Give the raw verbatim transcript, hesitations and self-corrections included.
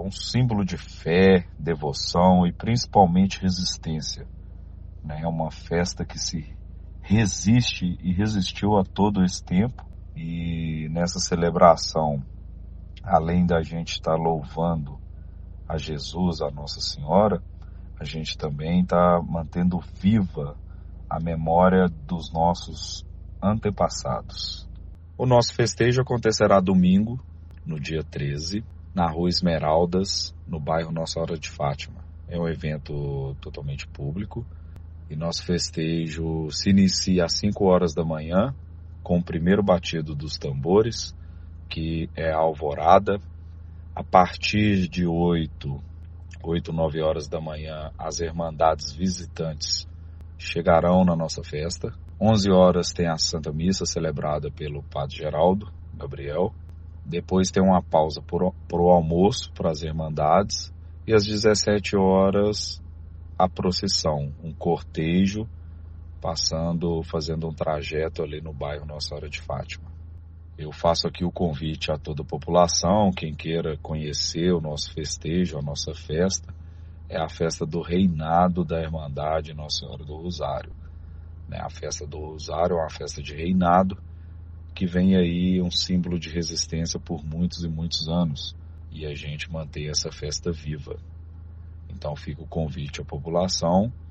um símbolo de fé, devoção e principalmente resistência. É uma festa que se resiste e resistiu a todo esse tempo. E nessa celebração, além da gente estar louvando a Jesus, a Nossa Senhora, a gente também está mantendo viva a memória dos nossos antepassados. O nosso festejo acontecerá domingo, no dia treze, na Rua Esmeraldas, no bairro Nossa Senhora de Fátima. É um evento totalmente público e nosso festejo se inicia às cinco horas da manhã, com o primeiro batido dos tambores, que é a alvorada. A partir de oito, oito, nove horas da manhã, as irmandades visitantes chegarão na nossa festa. onze horas tem a Santa Missa celebrada pelo Padre Geraldo Gabriel. Depois tem uma pausa para o almoço para as irmandades. E às dezessete horas a procissão, um cortejo passando, fazendo um trajeto ali no bairro Nossa Senhora de Fátima. Eu faço aqui o convite a toda a população, quem queira conhecer o nosso festejo, a nossa festa, é a festa do reinado da Irmandade Nossa Senhora do Rosário. A festa do Rosário é uma festa de reinado que vem aí um símbolo de resistência por muitos e muitos anos, e a gente mantém essa festa viva. Então fica o convite à população